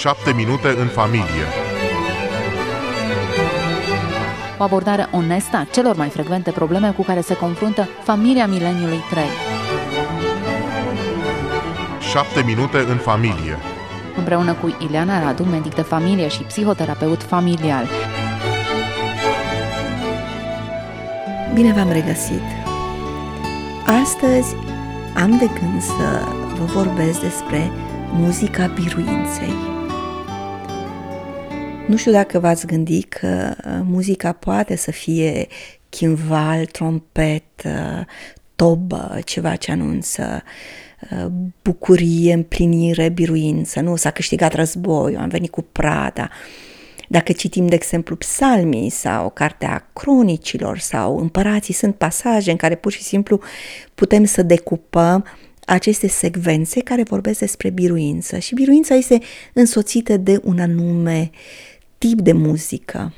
7 minute în familie. O abordare onestă a celor mai frecvente probleme cu care se confruntă familia mileniului 3. 7 minute în familie. Împreună cu Ileana Radu, medic de familie și psihoterapeut familial. Bine v-am regăsit! Astăzi am de gând să vă vorbesc despre muzica biruinței. Nu știu dacă v-ați gândit că muzica poate să fie chimval, trompetă, tobă, ceva ce anunță bucurie, împlinire, biruință. Nu, s-a câștigat războiul, am venit cu Prada. Dacă citim, de exemplu, psalmii sau cartea cronicilor sau împărații, sunt pasaje în care pur și simplu putem să decupăm aceste secvențe care vorbesc despre biruință. Și biruința este însoțită de un anume tip de muzică.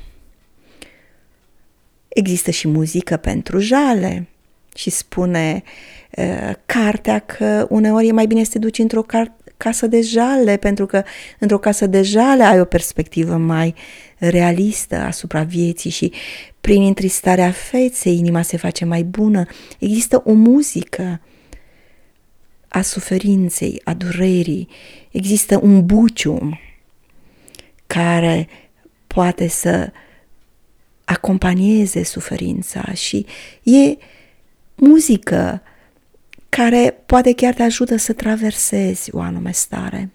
Există și muzică pentru jale și spune cartea că uneori e mai bine să te duci într-o casă de jale, pentru că într-o casă de jale ai o perspectivă mai realistă asupra vieții și prin întristarea feței inima se face mai bună. Există o muzică a suferinței, a durerii. Există un bucium care poate să acompanieze suferința și e muzică care poate chiar te ajută să traversezi o anume stare.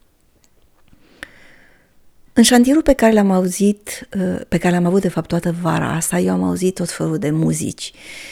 În șantierul pe care l-am avut de fapt toată vara asta, eu am auzit tot felul de muzici.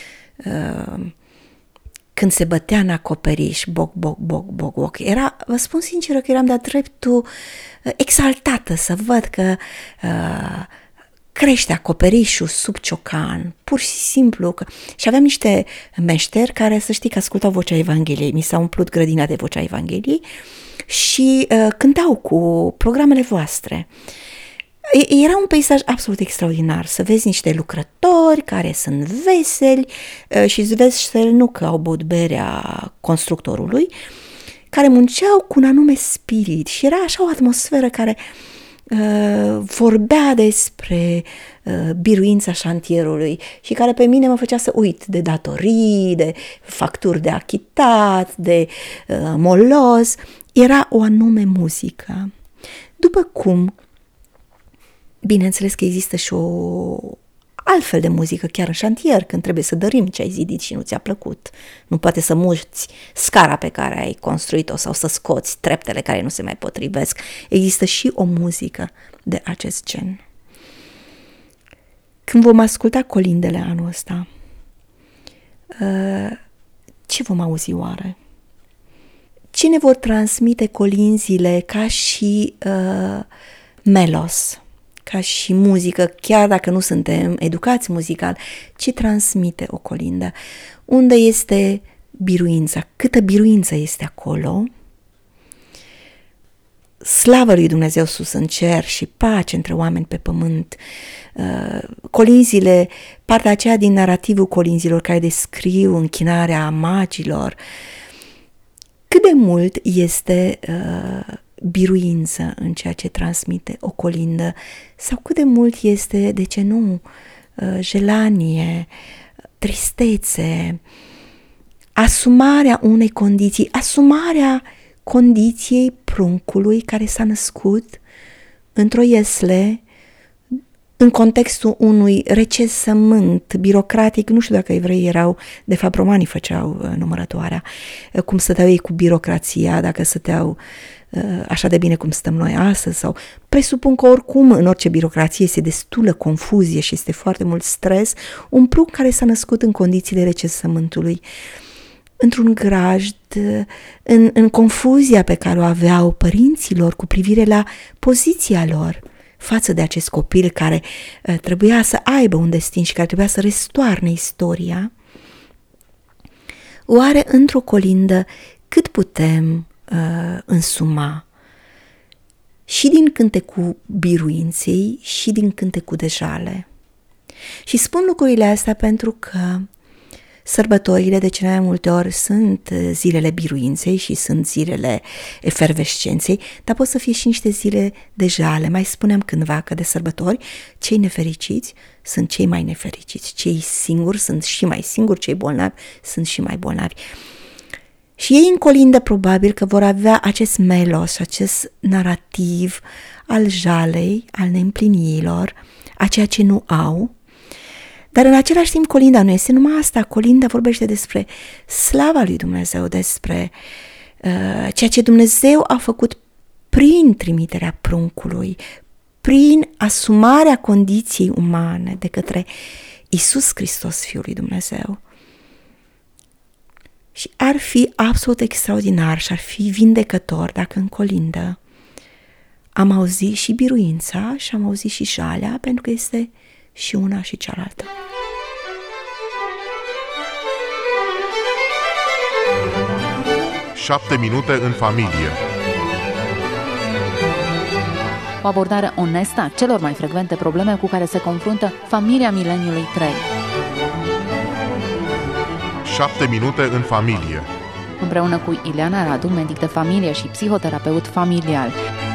Când se bătea în acoperiș, boc, boc, boc, boc, boc. Vă spun sincer că eram de-a dreptul exaltată să văd că crește acoperișul sub ciocan, pur și simplu. Și aveam niște meșteri care, să știi, că ascultau vocea Evangheliei. Mi s-a umplut grădina de vocea Evangheliei și cântau cu programele voastre. Era un peisaj absolut extraordinar, să vezi niște lucrători care sunt veseli și îți veseli nu că au băut berea constructorului, care munceau cu un anume spirit și era așa o atmosferă care vorbea despre biruința șantierului și care pe mine mă făcea să uit de datorii, de facturi de achitat, de moloz. Era o anume muzică. După cum, bineînțeles că există și o altfel de muzică chiar în șantier, când trebuie să dărâmi ce ai zidit și nu ți-a plăcut. Nu poate să muști scara pe care ai construit-o sau să scoți treptele care nu se mai potrivesc. Există și o muzică de acest gen. Când vom asculta colindele anul ăsta, ce vom auzi oare? Ce ne vor transmite colinzile ca și melos, ca și muzică, chiar dacă nu suntem educați muzical, ce transmite o colindă? Unde este biruința? Câtă biruință este acolo? Slavă lui Dumnezeu sus în cer și pace între oameni pe pământ. Colinzile, partea aceea din narativul colinzilor care descriu închinarea magilor, cât de mult este biruință în ceea ce transmite o colindă sau cât de mult este, de ce nu, jelanie, tristețe, asumarea unei condiții, asumarea condiției pruncului care s-a născut într-o iesle în contextul unui recensământ birocratic. Nu știu dacă evreii erau, de fapt romanii făceau numărătoarea, cum stăteau ei cu birocrația, dacă stăteau așa de bine cum stăm noi astăzi, sau presupun că oricum în orice birocrație este destulă confuzie și este foarte mult stres, un prunc care s-a născut în condițiile recensământului, într-un grajd, în confuzia pe care o aveau părinților cu privire la poziția lor față de acest copil care trebuia să aibă un destin și care trebuia să răstoarne istoria. Oare într-o colindă cât putem însuma și din cântecul biruinței și din cântecul de jale? Și spun lucrurile astea pentru că Sărbătorile de cele mai multe ori sunt zilele biruinței și sunt zilele efervescenței, dar pot să fie și niște zile de jale. Mai spuneam cândva că de sărbători cei nefericiți sunt cei mai nefericiți, cei singuri sunt și mai singuri, cei bolnavi sunt și mai bolnavi. Și ei în colindă probabil că vor avea acest melos, acest narativ al jalei, al neîmplinirilor, a ceea ce nu au. Dar în același timp colinda nu este numai asta, colinda vorbește despre slava lui Dumnezeu, despre ceea ce Dumnezeu a făcut prin trimiterea pruncului, prin asumarea condiției umane de către Iisus Hristos, Fiul lui Dumnezeu. Și ar fi absolut extraordinar și ar fi vindecător dacă în colindă am auzit și biruința și am auzit și jalea, pentru că este și una și cealaltă. Șapte minute în familie. O abordare onestă a celor mai frecvente probleme cu care se confruntă familia mileniului 3. 7 minute în familie. Împreună cu Ileana Radu, medic de familie și psihoterapeut familial.